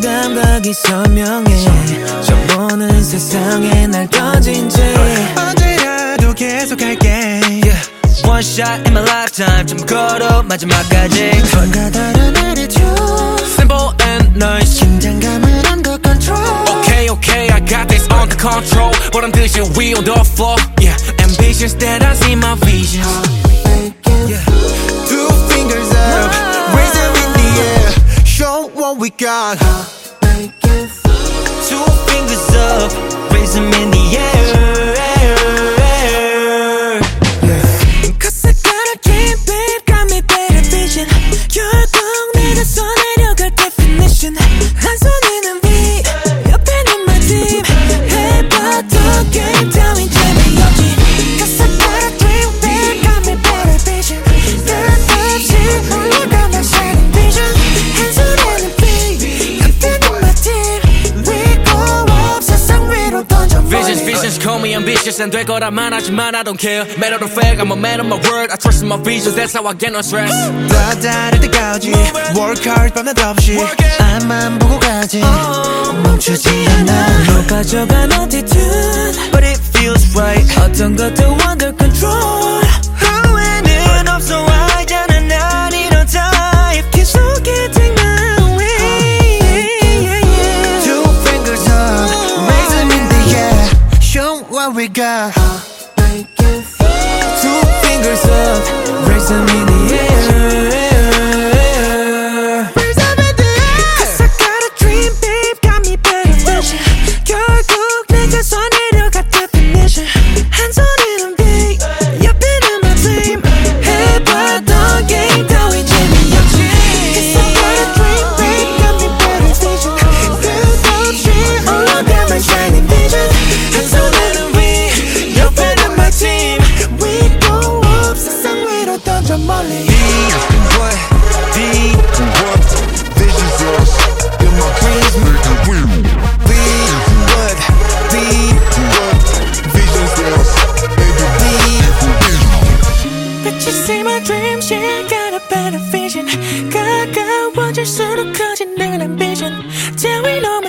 감각이 선명해 처음 보는 세상에 날 던진 채 언제라도 계속할게 yeah. One shot in my lifetime 좀 걸어 마지막까지 뭔가 다른 attitude Simple and nice 긴장감은 under control Okay, okay, I got this under control 보란 듯이 we on the floor Yeah, ambitions that I see my vision yeah. Two fingers up, raise them in the air Show what we got Two fingers up, raise them in the air Cause I got a dream, babe, got me better vision 결국 내가 써내려갈 definition 한 손에는 V, 옆에는 my team 해봤던 게임 따윈 재미없지 Cause I got a dream, babe, got me better vision 끝없이 올라가는 shining vision 한 손에는 V, 옆에는 my team We go up 세상 위로 던져 Visions call me ambitious 안 될 거라만 하지만 I don't care Matter of fact, I'm a man of my word I trust in my visions, that's how I get no stress 다 다를 때까지 Work hard 밤낮 없이 앞만 보고 가지 멈추지 않아 높아져간 attitude But it feels right 어떤 것도 under control 후회는 없어 알잖아 난 이런 type 계속 getting my way Two fingers up, raise them in the air Show what we got Two fingers up, raise them in the air Raise them in the air Cause I got a dream, babe, got me better vision 결국 내가 써내려갈 definition 한 손에는 V, 옆에는 my team 해봤던 게임 따윈 재미없지 Cause I got a dream, babe, got me better vision 끝없이 올라가는 shining vision 한 손에는 V, 옆에는 my team We go up 세상 위로 던져 멀리 Visions us in my dreams make it real What Visions us But you see my dreams, yeah, got a better vision 가까워질수록 커지는 ambition Till we know